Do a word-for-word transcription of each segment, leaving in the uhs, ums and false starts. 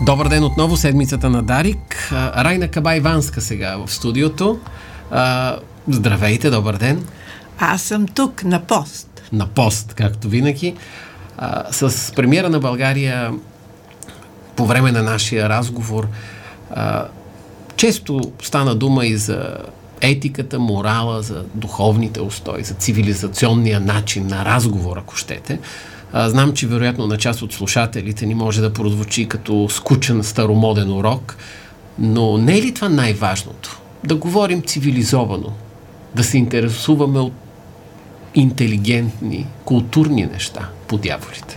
Добър ден отново, седмицата на Дарик. Райна Кабай-Ванска сега в студиото. Здравейте, добър ден. Аз съм тук, на пост. На пост, както винаги. С премиера на България по време на нашия разговор често стана дума и за етиката, морала, за духовните устои, за цивилизационния начин на разговор, ако щете. А, знам, че вероятно на част от слушателите ни може да прозвучи като скучен старомоден урок, но не е ли това най-важното? Да говорим цивилизовано, да се интересуваме от интелигентни, културни неща по дяволите.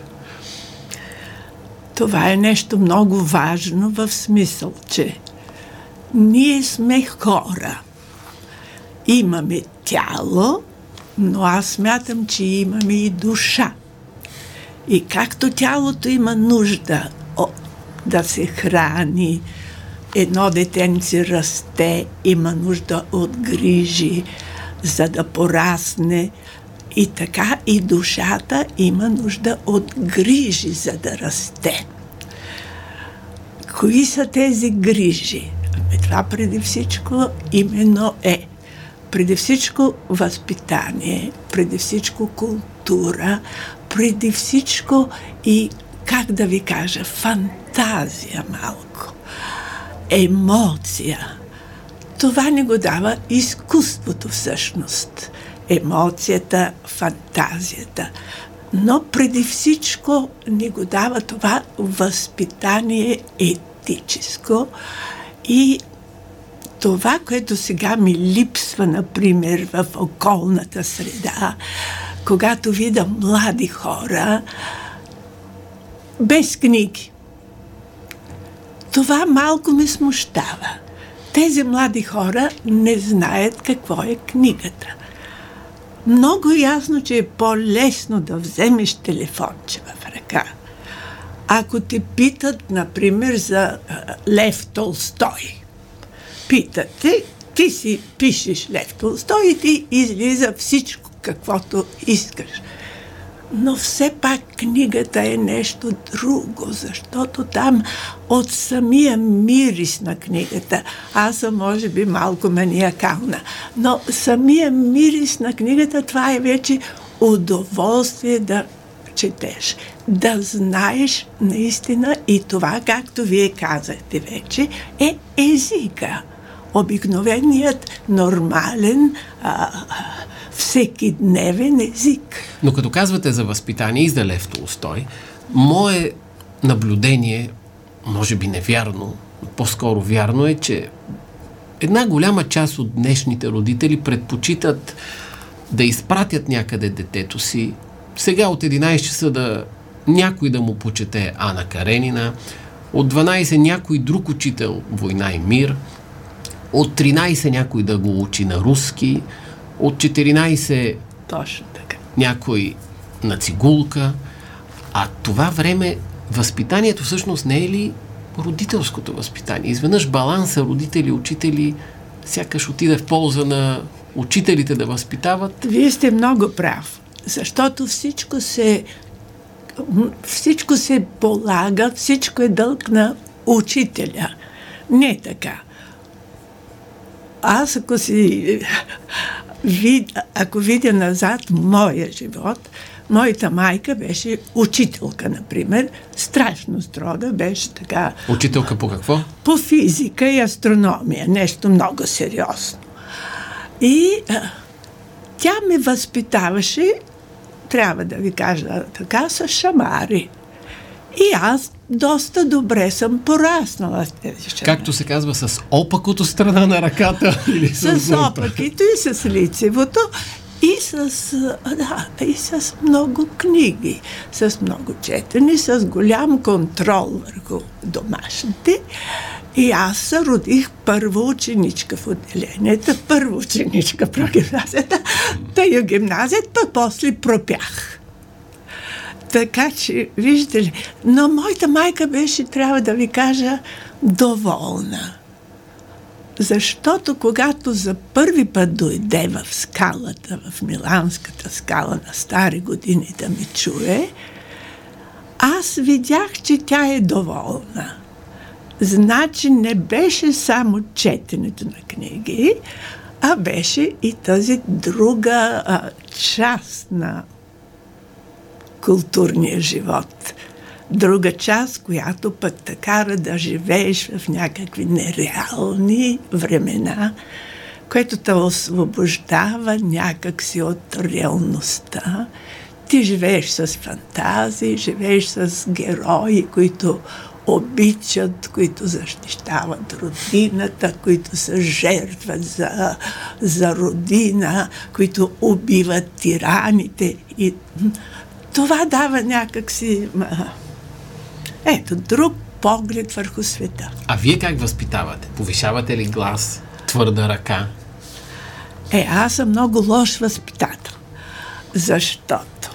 Това е нещо много важно в смисъл, че ние сме хора. Имаме тяло, но аз смятам, че имаме и душа. И както тялото има нужда да се храни, едно детенце расте, има нужда от грижи, за да порасне, и така и душата има нужда от грижи, за да расте. Кои са тези грижи? Ами това преди всичко именно е. Преди всичко възпитание, преди всичко култура, преди всичко и, как да ви кажа, фантазия малко, емоция. Това ни го дава изкуството всъщност. Емоцията, фантазията. Но преди всичко ни го дава това възпитание етическо и това, което сега ми липсва, например, в околната среда, когато видя млади хора без книги. Това малко ме смущава. Тези млади хора не знаят какво е книгата. Много ясно, че е по-лесно да вземеш телефонче в ръка. Ако те питат, например, за Лев Толстой, питат те, ти си пишеш Лев Толстой и ти излиза всичко, каквото искаш. Но все пак книгата е нещо друго, защото там от самия мирис на книгата, аз съм може би малко маниакална, но самия мирис на книгата, това е вече удоволствие да четеш, да знаеш наистина, и това, както вие казахте вече, е езика. Обикновеният, нормален, а, всекидневен език. Но като казвате за възпитание и за Лев Толстой, мое наблюдение, може би невярно, но по-скоро вярно е, че една голяма част от днешните родители предпочитат да изпратят някъде детето си, сега от единайсет часа да някой да му почете Ана Каренина, от дванайсет някой друг учител Война и мир, от тринайсет някой да го учи на руски, от четиринайсет точно така някой на цигулка. А това време възпитанието всъщност не е ли родителското възпитание? Изведнъж баланса родители-учители сякаш отиде в полза на учителите да възпитават. Вие сте много прав, защото всичко се всичко се полага, всичко е дълг на учителя. Не така. Аз ако си вид, ако видя назад моя живот, моята майка беше учителка, например, страшно строга, беше така. Учителка по какво? По физика и астрономия, нещо много сериозно. И а, тя ме възпитаваше, трябва да ви кажа така, с шамари. И аз доста добре съм пораснала в тези шамари. Както се казва, с опакото страна на ръката? Или с с опакито и с лицевото, и с, да, и с много книги, с много четени, с голям контрол върху домашните. И аз се родих първа ученичка в отделението, първа ученичка про гимназията, тъй гимназията, пък после пропях. Така че, виждате ли, но моята майка беше, трябва да ви кажа, доволна. Защото когато за първи път дойде в скалата, в Миланската скала на стари години да ме чуе, аз видях, че тя е доволна. Значи не беше само четенето на книги, а беше и тази друга а, част на културния живот. Друга част, която пък те кара да живееш в някакви нереални времена, което те освобождава някакси от реалността. Ти живееш с фантазии, живееш с герои, които обичат, които защищават родината, които се жертват за, за родина, които убиват тираните. И това дава някакси, ето, друг поглед върху света. А вие как възпитавате? Повишавате ли глас, твърда ръка? Е, аз съм много лош възпитател, защото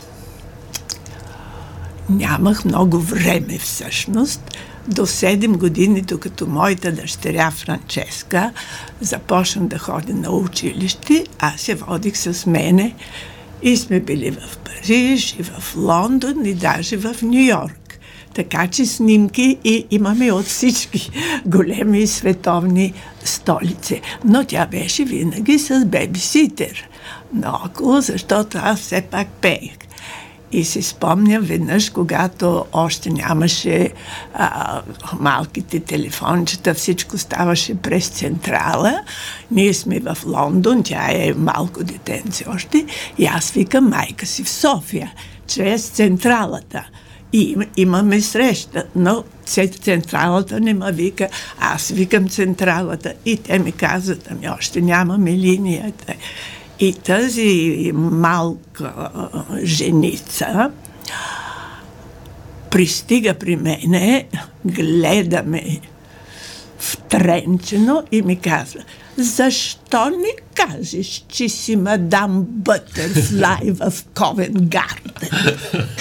нямах много време всъщност. До седем години, докато моята дъщеря Франческа започна да ходи на училище, аз я водих с мене и сме били в Париж, и в Лондон, и даже в Ню-Йорк. Така че снимки и имаме от всички големи световни столици. Но тя беше винаги с бебиситер наоколо, защото аз все пак пеех. И си спомням веднъж, когато още нямаше а, малките телефончета, всичко ставаше през централа. Ние сме в Лондон, тя е малко детенце още, и аз викам майка си в София, чрез централата. И имаме среща, но централата не ма вика, аз викам централата. И те ми казват, ами още нямаме линията. И тази малка женица пристига при мене, гледаме втренчено и ми казва: защо не кажеш, че си мадам Бътърфлай в Ковент Гарден?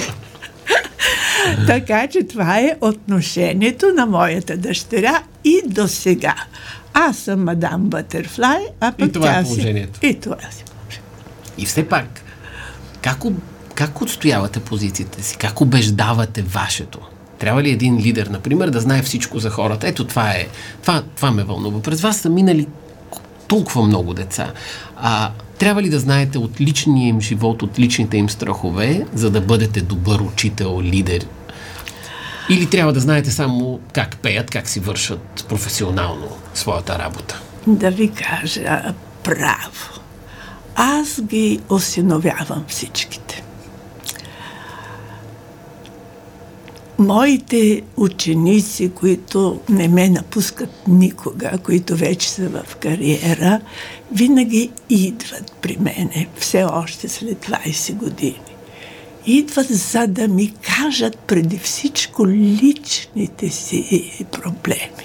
Така че това е отношението на моята дъщеря и до сега. Аз съм мадам Бътърфлай, а пък и това тя е положението. Си... И това си. И все пак, как, как отстоявате позициите си? Как убеждавате вашето? Трябва ли един лидер, например, да знае всичко за хората? Ето това е. Това, това ме вълнува. През вас са минали толкова много деца. А, трябва ли да знаете от личния им живот, от личните им страхове, за да бъдете добър учител, лидер? Или трябва да знаете само как пеят, как си вършат професионално своята работа? Да ви кажа право. Аз ги осиновявам всичките. Моите ученици, които не ме напускат никога, които вече са в кариера, винаги идват при мене, все още след двайсет години. Идват, за да ми кажат преди всичко личните си проблеми.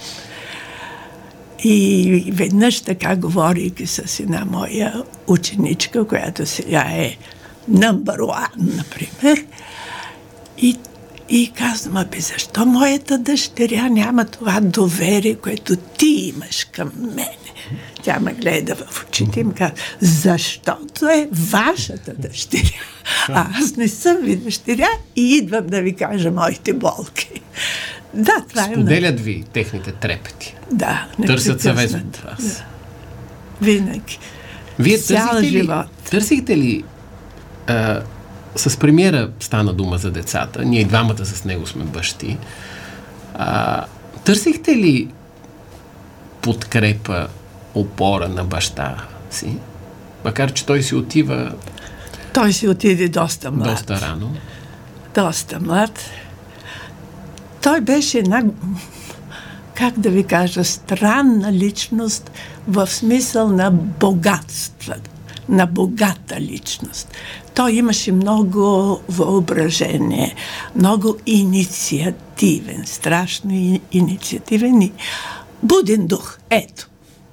И веднъж така, говорейки с една моя ученичка, която сега е number one, например, и, и казвам: абе, защо моята дъщеря няма това доверие, което ти имаш към мене? Тя ме гледа в очите и ми казва: защото е вашата дъщеря. А аз не съм ви дъщеря и идвам да ви кажа моите болки. Да, това е. Споделят ви техните трепети. Да, търсят съвет от вас. Да. Винаги. Вие цял търсихте ли, живот. търсихте ли а, с премиера стана дума за децата, ние и двамата с него сме бащи, а, търсихте ли подкрепа, опора на баща си? Макар че той си отива... Той си отиде доста млад. Доста рано. Доста млад. Той беше една, как да ви кажа, странна личност в смисъл на богатство, на богата личност. Той имаше много въображение, много инициативен, страшно инициативен и буден дух. Ето.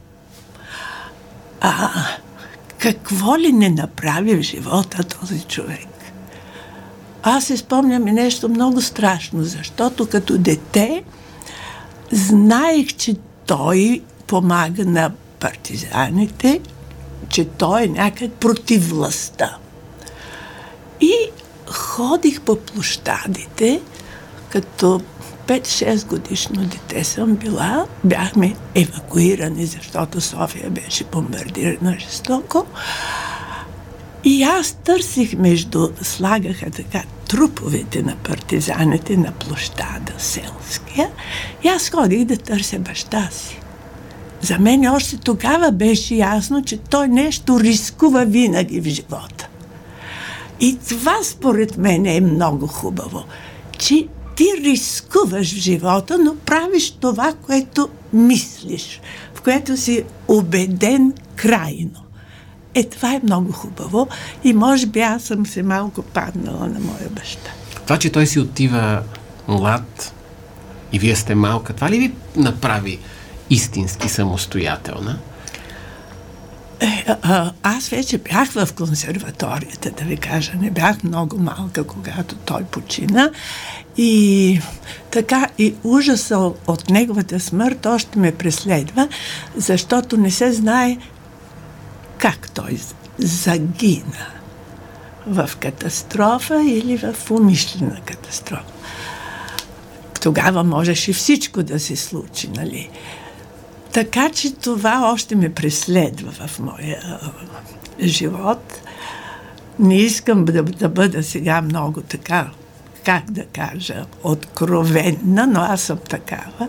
А какво ли не направи в живота този човек? Аз се спомням и нещо много страшно, защото като дете знаех, че той помага на партизаните, че той е някак против властта. И ходих по площадите, като пет-шест годишно дете съм била. Бяхме евакуирани, защото София беше бомбардирана жестоко. И аз търсих между, слагаха така труповете на партизаните на площада Селския, и аз ходих да търся баща си. За мен още тогава беше ясно, че той нещо рискува винаги в живота. И това според мен е много хубаво, че ти рискуваш в живота, но правиш това, което мислиш, в което си убеден крайно. Е, това е много хубаво и може би аз съм се малко паднала на моя баща. Това, че той си отива млад и вие сте малка, това ли ви направи истински самостоятелна? Е, а, аз вече бях в консерваторията, да ви кажа. Не бях много малка, когато той почина. И така, и ужаса от неговата смърт още ме преследва, защото не се знае как той загина. В катастрофа или в умишлена катастрофа. Тогава можеше всичко да се случи, нали? Така че това още ме преследва в моя живот. Не искам да, да бъда сега много така, как да кажа, откровенна, но аз съм такава.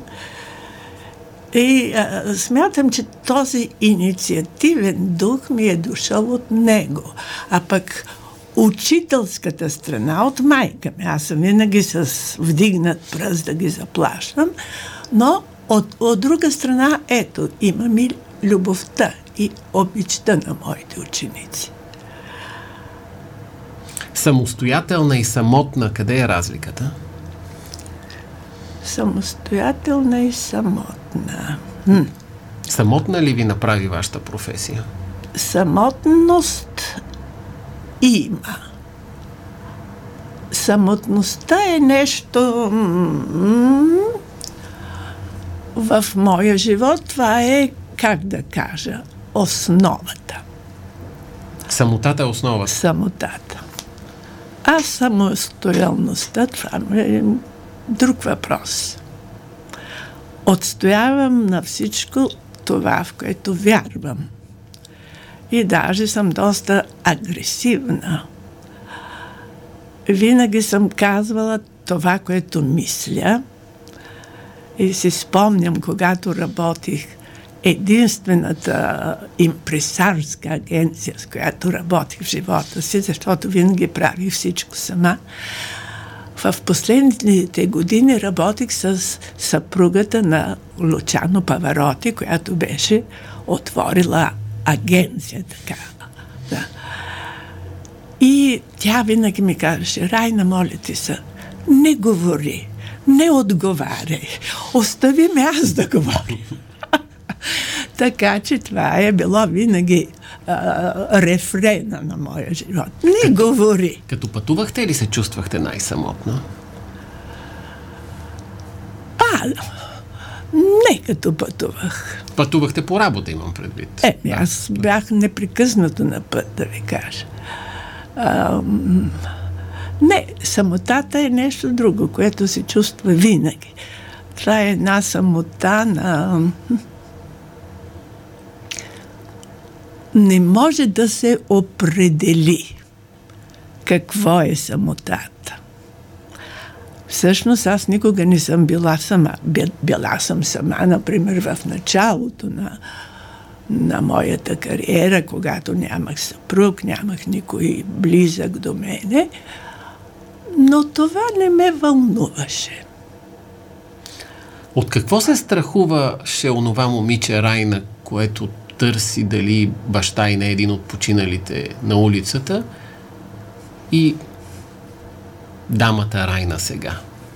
И а, смятам, че този инициативен дух ми е дошъл от него. А пък учителската страна от майка ми. Аз съм винаги с вдигнат пръст да ги заплащам, но от, от друга страна, ето, имам и любовта и обичта на моите ученици. Самостоятелна и самотна, къде е разликата? Самостоятелна и самотна. М. Самотна ли ви направи вашата професия? Самотност има. Самотността е нещо... М- в моя живот това е, как да кажа, основата. Самотата е основа. Самотата. А самостоятелността, това е друг въпрос. Отстоявам на всичко това, в което вярвам. И даже съм доста агресивна. Винаги съм казвала това, което мисля. И си спомням, когато работих единствената импресарска агенция, с която работих в живота си, защото винаги правих всичко сама. В последните години работих с съпругата на Лучано Павароти, която беше отворила агенция така. Да. И тя винаги ми казваше: Райна, моля ти се, не говори, не отговаряй, остави ме аз да говоря. Така че това е било винаги а, рефрена на моя живот. Не като, говори. Като пътувахте или се чувствахте най-самотно? А, не като пътувах. Пътувахте по работа, имам предвид. Е, аз бях непрекъснато на път, да ви кажа. А, не, самотата е нещо друго, което се чувства винаги. Това е една самота на... Не може да се определи какво е самотата. Всъщност аз никога не съм била сама. Била съм сама, например, в началото на, на моята кариера, когато нямах съпруг, нямах никой близък до мене, но това не ме вълнуваше. От какво се страхуваше онова момиче Райна, което търси дали баща и не е един от починалите на улицата, и дамата Райна сега?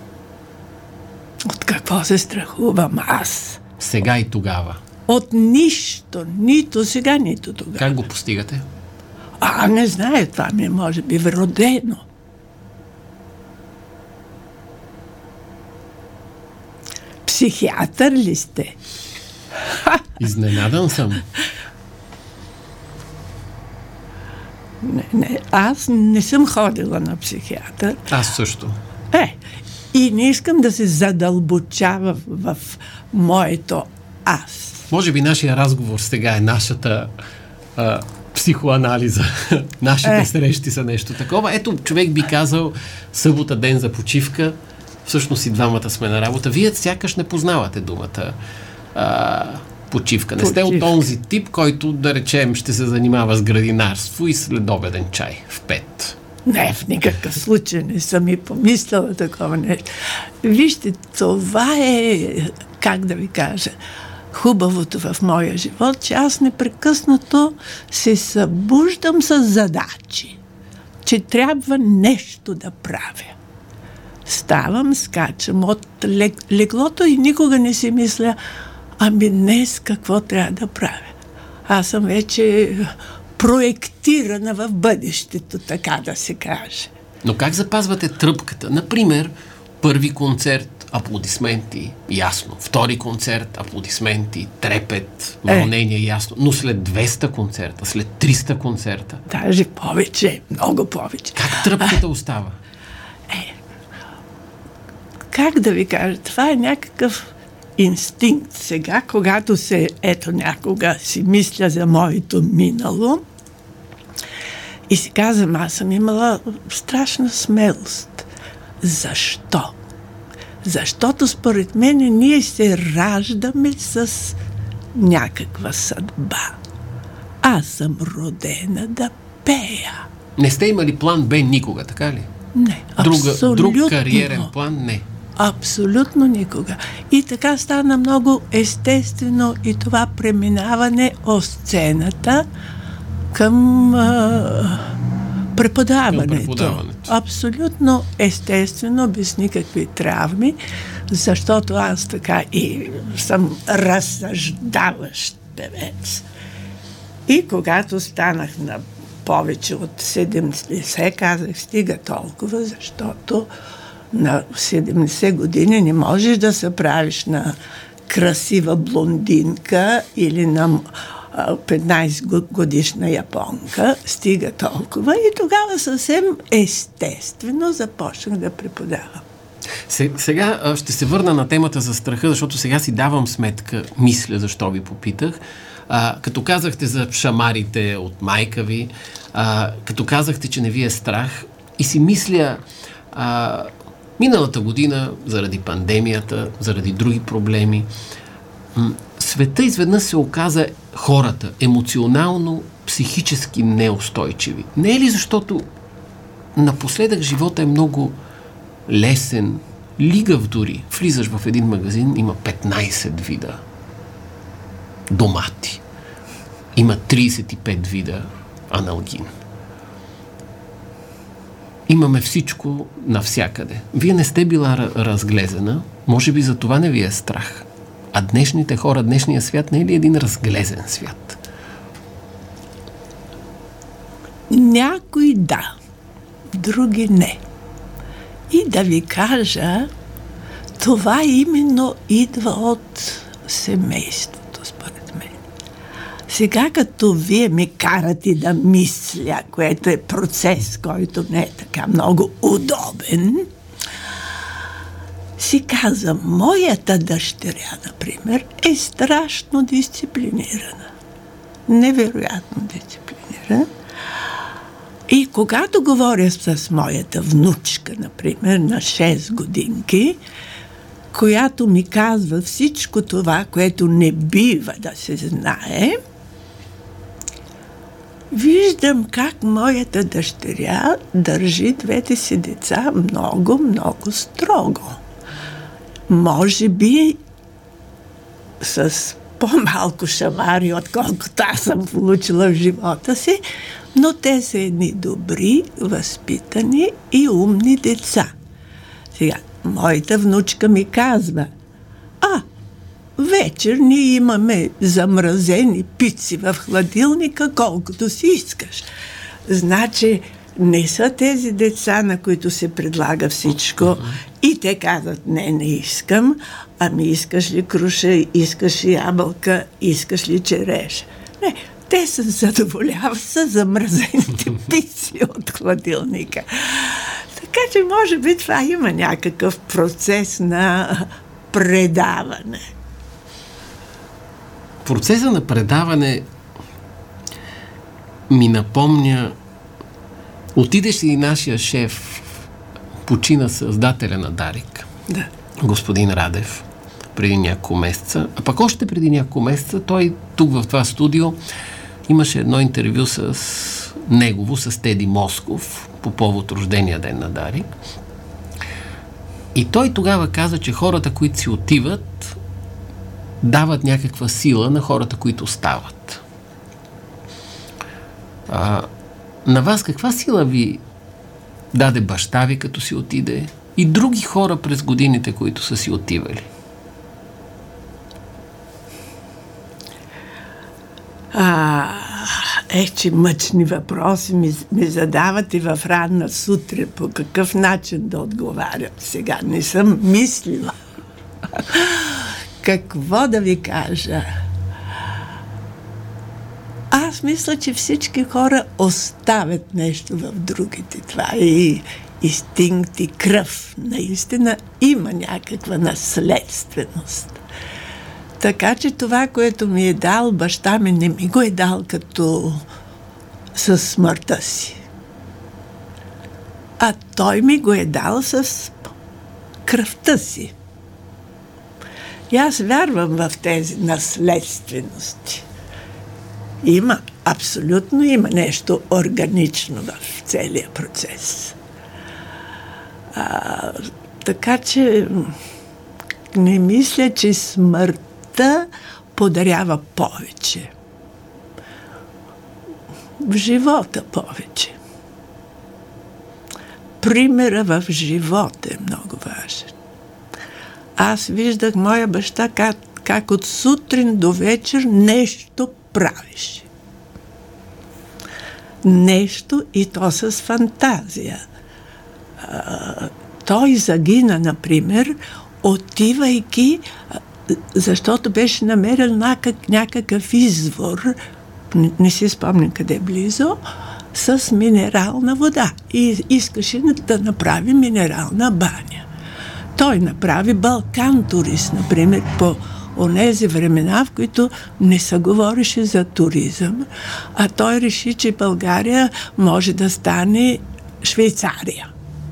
От какво се страхувам аз? Сега и тогава. От нищо. Нито сега, нито тогава. Как го постигате? А, не знае, това ми е, може би, вродено. Психиатър ли сте? Изненадан съм. Не, не, аз не съм ходила на психиатър. Аз също. Е, И не искам да се задълбочава в, в моето аз. Може би нашия разговор сега е нашата а, психоанализа. Нашите е. срещи са нещо такова. Ето, човек би казал събота ден за почивка. Всъщност и двамата сме на работа. Вие сякаш не познавате думата а, почивка. Не почивка. Сте от онзи тип, който, да речем, ще се занимава с градинарство и следобеден чай в пет. Не, в никакъв случай не съм и помисляла такова нещо. Вижте, това е, как да ви кажа, хубавото в моя живот, че аз непрекъснато се събуждам с задачи, че трябва нещо да правя. Ставам, скачам от леглото и никога не си мисля, ами днес какво трябва да правя. Аз съм вече проектирана в бъдещето, така да се каже. Но как запазвате тръпката? Например, първи концерт, аплодисменти, ясно. Втори концерт, аплодисменти, трепет, вълнение, ясно. Но след двеста концерта, след триста концерта. Даже повече, много повече. Как тръпката а, остава? Е, как да ви кажа, това е някакъв инстинкт. Сега, когато се, ето някога си мисля за моето минало и си казвам, аз съм имала страшна смелост. Защо? Защото според мен ние се раждаме с някаква съдба. Аз съм родена да пея. Не сте имали план Б никога, така ли? Не, Друга, абсолютно. Друг кариерен план? Не. Абсолютно никога. И така стана много естествено и това преминаване от сцената към а, преподаването. Към преподаването. Абсолютно естествено, без никакви травми, защото аз така и съм разсъждаващ певец. И когато станах на повече от седемдесет, казах, стига толкова, защото на седемдесет години не можеш да се правиш на красива блондинка или на петнайсет годишна японка. Стига толкова. И тогава съвсем естествено започнах да преподавам. Сега ще се върна на темата за страха, защото сега си давам сметка, мисля, защо ви попитах. А, като казахте за шамарите от майка ви, а, като казахте, че не ви е страх, и си мисля, а, миналата година, заради пандемията, заради други проблеми, м- света изведнъж се оказа хората емоционално, психически неустойчиви. Не е ли защото напоследък живота е много лесен, лигав дори. Влизаш в един магазин, има петнайсет вида домати. Има трийсет и пет вида аналгин. Имаме всичко навсякъде. Вие не сте била разглезена, може би за това не ви е страх. А днешните хора, днешния свят не е ли един разглезен свят? Някои да, други не. И да ви кажа, това именно идва от семейството, според мен. Сега като вие ме карате да мисля, което е процес, който не е така много удобен, си казвам, моята дъщеря, например, е страшно дисциплинирана. Невероятно дисциплинирана. И когато говоря с моята внучка, например, на шест годинки, която ми казва всичко това, което не бива да се знае, виждам как моята дъщеря държи двете си деца много, много строго. Може би с по-малко шамари, отколкото аз съм получила в живота си, но те са едни добри, възпитани и умни деца. Сега, моята внучка ми казва, а, вечер ние имаме замразени пици в хладилника, колкото си искаш. Значи, не са тези деца, на които се предлага всичко, uh-huh. и те казват, не, не искам, ами искаш ли круша, искаш ли ябълка, искаш ли череш. Не, те се задоволяват с замразените пици от хладилника. Така че може би това има някакъв процес на предаване. Процеса на предаване ми напомня, отидеш и нашия шеф, почина създателя на Дарик, да. господин Радев, преди няколко месеца, а пък още преди няколко месеца той тук в това студио имаше едно интервю с негово, с Теди Москов, по повод рождения ден на Дарик. И той тогава каза, че хората, които си отиват, дават някаква сила на хората, които остават. А, на вас каква сила ви даде баща ви, като си отиде, и други хора през годините, които са си отивали? А, е, че мъчни въпроси ми, ми задават и в ранна сутрин. По какъв начин да отговарям сега? Не съм мислила. Какво да ви кажа? Аз мисля, че всички хора оставят нещо в другите. Това е и инстинкт и кръв. Наистина има някаква наследственост. Така че това, което ми е дал баща ми, не ми го е дал като със смъртта си. А той ми го е дал с кръвта си. И аз вярвам в тези наследствености. Има, абсолютно има нещо органично в целия процес. А, така че не мисля, че смъртта подарява повече. В живота повече. Примера в живота е много важен. Аз виждах моя баща как, как от сутрин до вечер нещо правиш. Нещо, и то с фантазия. А, той загина, например, отивайки, защото беше намерил някак, някакъв извор, не, не си спомням къде близо, с минерална вода. И искаше да направи минерална баня. Той направи Балкан турист, например, по онези времена, в които не се говореше за туризъм, а той реши, че България може да стане Швейцария.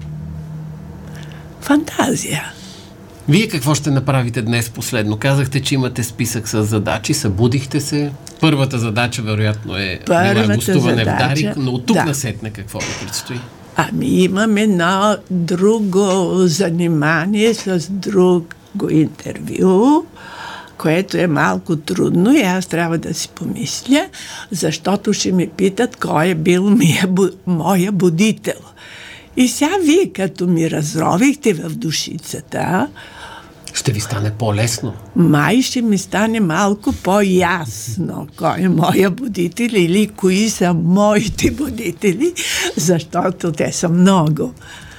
Фантазия. Вие какво ще направите днес последно? Казахте, че имате списък с задачи, събудихте се. Първата задача, вероятно, е Първата гостуване задача, в Дарик, но от тук да. насетне какво ви предстои? Ами имаме едно друго занимание с друго интервю, което е малко трудно и аз трябва да си помисля, защото ще ми питат кой е бил мия, моя будител. И сега вие, като ми разровихте в душицата, ще ви стане по-лесно. Май ще ми стане малко по-ясно кой е моя будител или кои са моите будители, защото те са много.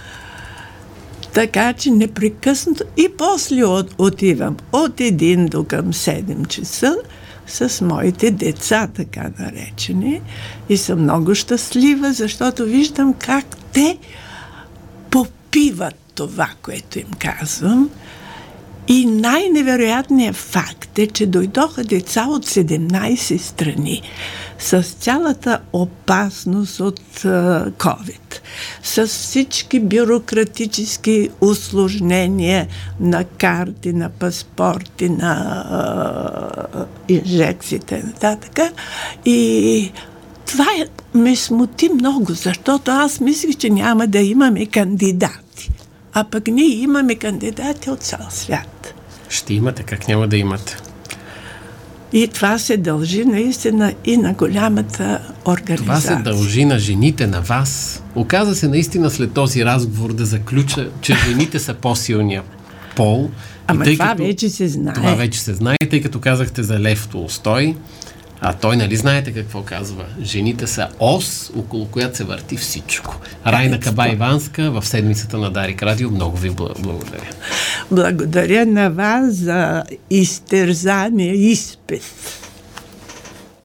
Така че непрекъснато и после от, отивам от един до към седем часа с моите деца, така наречени, и съм много щастлива, защото виждам как те попиват това, което им казвам. И най-невероятният факт е, че дойдоха деца от седемнайсет страни с цялата опасност от uh, COVID, с всички бюрократически усложнения на карти, на паспорти, на uh, инжекциите, нататък. И това е, ме смути много, защото аз мислих, че няма да имаме кандидати. А пък ние имаме кандидати от цял свят. Ще имате, как няма да имате. И това се дължи наистина и на голямата организация. Това се дължи на жените, на вас. Оказа се наистина след този разговор да заключа, че жените са по-силния пол. Ама това като, вече се знае. Това вече се знае, тъй като казахте за Лев Толстой. А той, нали знаете какво казва? Жените са ос, около която се върти всичко. Райна Каба-Иванска в седмицата на Дарик Радио. Много ви благодаря. Благодаря на вас за изтерзания изпит.